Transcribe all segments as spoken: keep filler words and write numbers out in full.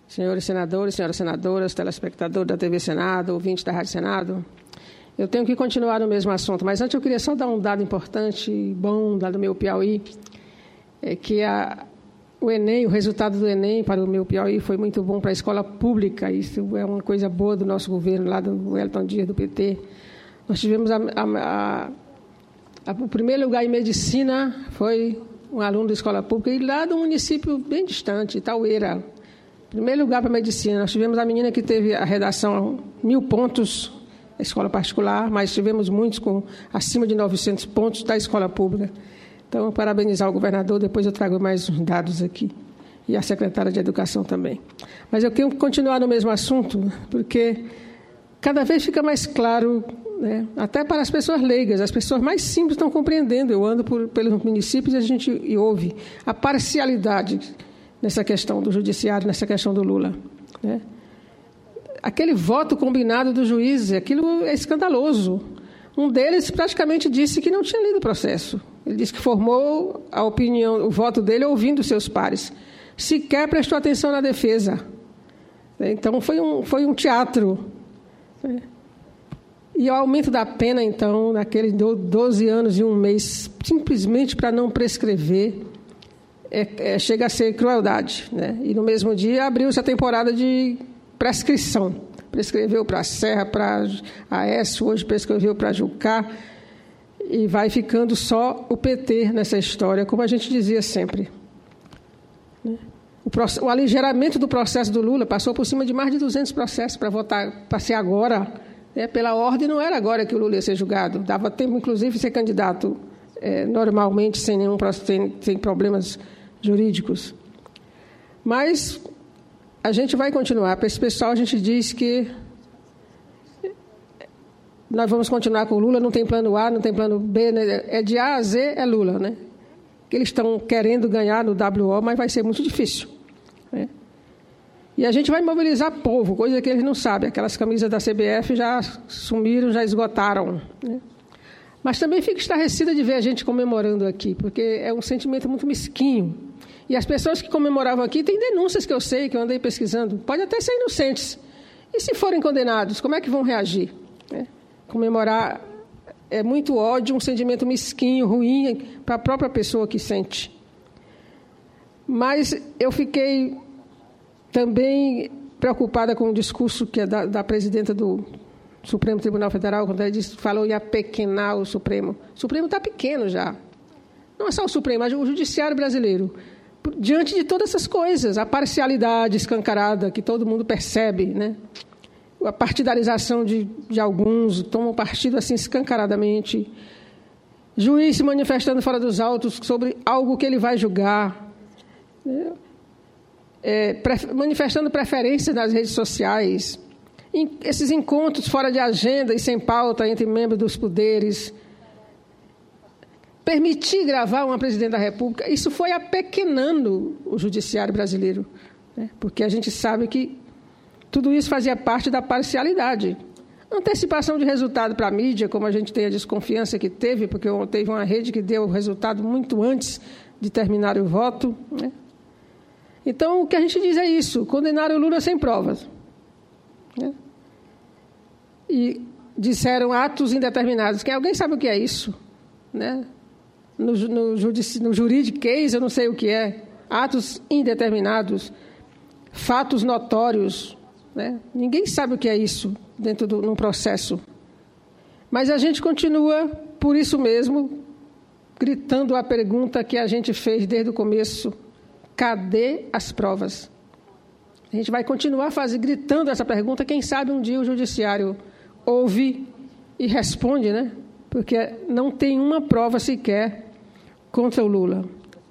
senhores senadores, senhoras senadoras, telespectadores da T V Senado, ouvintes da Rádio Senado. Eu tenho que continuar no mesmo assunto, mas antes eu queria só dar um dado importante, bom, dado do meu Piauí, é que a, o Enem, o resultado do Enem para o meu Piauí foi muito bom para a escola pública. Isso é uma coisa boa do nosso governo, lá do Wellington Dias, do P T. Nós tivemos a, a, a, a, o primeiro lugar em medicina, foi um aluno da escola pública, e lá do município bem distante, Itaueira. Primeiro lugar para medicina. Nós tivemos a menina que teve a redação mil pontos, a escola particular, mas tivemos muitos com acima de novecentos pontos da escola pública. Então, parabenizar o governador, depois eu trago mais uns dados aqui, e a secretária de Educação também. Mas eu quero continuar no mesmo assunto, porque cada vez fica mais claro, né, até para as pessoas leigas, as pessoas mais simples estão compreendendo. Eu ando por, pelos municípios e a gente e ouve a parcialidade nessa questão do judiciário, nessa questão do Lula, né? Aquele voto combinado do juiz, aquilo é escandaloso. Um deles praticamente disse que não tinha lido o processo. Ele disse que formou a opinião, o voto dele ouvindo seus pares. Sequer prestou atenção na defesa. Então, foi um, foi um teatro. E o aumento da pena, então, naqueles doze anos e um mês, simplesmente para não prescrever, é, é, chega a ser crueldade, né? E no mesmo dia abriu-se a temporada de prescrição. Prescreveu para a Serra, para a Aécio, hoje prescreveu para Jucá, e vai ficando só o P T nessa história, como a gente dizia sempre. O, processo, o aligeramento do processo do Lula passou por cima de mais de duzentos processos para votar, para ser agora, né? Pela ordem, não era agora que o Lula ia ser julgado. Dava tempo, inclusive, de ser candidato é, normalmente, sem nenhum sem, sem problemas jurídicos. Mas a gente vai continuar. Para esse pessoal, a gente diz que nós vamos continuar com o Lula, não tem plano A, não tem plano B, né? É de A a Z, é Lula, né? Que eles estão querendo ganhar no W O, mas vai ser muito difícil, né? E a gente vai mobilizar povo, coisa que eles não sabem. Aquelas camisas da C B F já sumiram, já esgotaram, né? Mas também fico estarrecida de ver a gente comemorando aqui, porque é um sentimento muito mesquinho. E as pessoas que comemoravam aqui, tem denúncias que eu sei, que eu andei pesquisando, pode até ser inocentes. E se forem condenados, como é que vão reagir? É. Comemorar é muito ódio, um sentimento mesquinho, ruim para a própria pessoa que sente. Mas eu fiquei também preocupada com o discurso que é da, da presidenta do Supremo Tribunal Federal, quando ela disse, falou em apequenar o Supremo. O Supremo está pequeno já. Não é só o Supremo, mas o Judiciário brasileiro. Diante de todas essas coisas, a parcialidade escancarada que todo mundo percebe, né? A partidarização de, de alguns, tomam partido assim escancaradamente, juiz se manifestando fora dos autos sobre algo que ele vai julgar, né? É, pre, manifestando preferências nas redes sociais, em, esses encontros fora de agenda e sem pauta entre membros dos poderes, permitir gravar uma presidente da República, isso foi apequenando o judiciário brasileiro, né? Porque a gente sabe que tudo isso fazia parte da parcialidade. Antecipação de resultado para a mídia, como a gente tem a desconfiança que teve, porque teve uma rede que deu o resultado muito antes de terminar o voto, né? Então, o que a gente diz é isso, condenaram o Lula sem provas, né? E disseram atos indeterminados. Quem, alguém sabe o que é isso, né? No, no, judici, no juridiquês, eu não sei o que é. Atos indeterminados, fatos notórios, né? Ninguém sabe o que é isso dentro de um processo. Mas a gente continua, por isso mesmo, gritando a pergunta que a gente fez desde o começo: cadê as provas? A gente vai continuar fazendo, gritando essa pergunta. Quem sabe um dia o judiciário ouve e responde, né? Porque não tem uma prova sequer contra o Lula.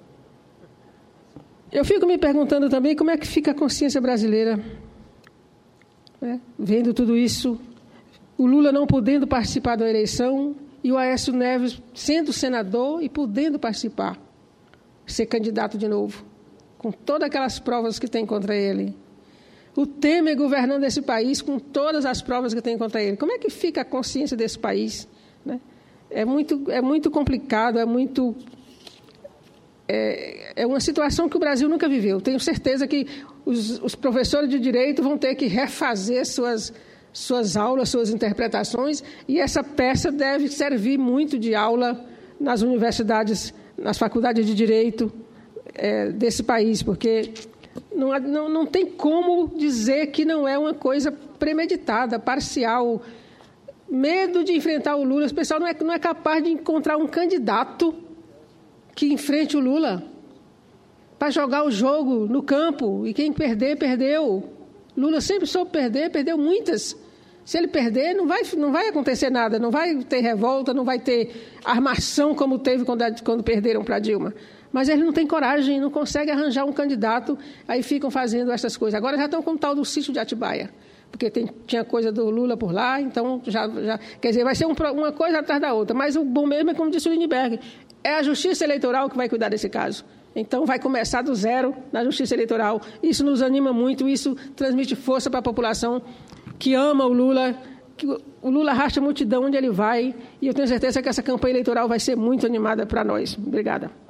Eu fico me perguntando também como é que fica a consciência brasileira, né? Vendo tudo isso, o Lula não podendo participar da eleição e o Aécio Neves sendo senador e podendo participar, ser candidato de novo, com todas aquelas provas que tem contra ele. O Temer governando esse país com todas as provas que tem contra ele. Como é que fica a consciência desse país, né? É muito, é muito complicado, é muito... É, é uma situação que o Brasil nunca viveu. Tenho certeza que os, os professores de direito vão ter que refazer suas, suas aulas, suas interpretações, e essa peça deve servir muito de aula nas universidades, nas faculdades de direito é, desse país, porque não, não, não tem como dizer que não é uma coisa premeditada, parcial. Medo de enfrentar o Lula, o pessoal não é, não é capaz de encontrar um candidato que enfrente o Lula para jogar o jogo no campo, e quem perder, perdeu. Lula sempre soube perder, perdeu muitas. Se ele perder, não vai, não vai acontecer nada, não vai ter revolta, não vai ter armação como teve quando, quando perderam para Dilma. Mas eles não têm coragem, não conseguem arranjar um candidato, aí ficam fazendo essas coisas. Agora já estão com o tal do sítio de Atibaia, porque tem, tinha coisa do Lula por lá, então já, já quer dizer, vai ser um, uma coisa atrás da outra. Mas o bom mesmo é, como disse o Lindbergh, é a Justiça Eleitoral que vai cuidar desse caso. Então, vai começar do zero na Justiça Eleitoral. Isso nos anima muito, isso transmite força para a população que ama o Lula, que o Lula arrasta a multidão onde ele vai, e eu tenho certeza que essa campanha eleitoral vai ser muito animada para nós. Obrigada.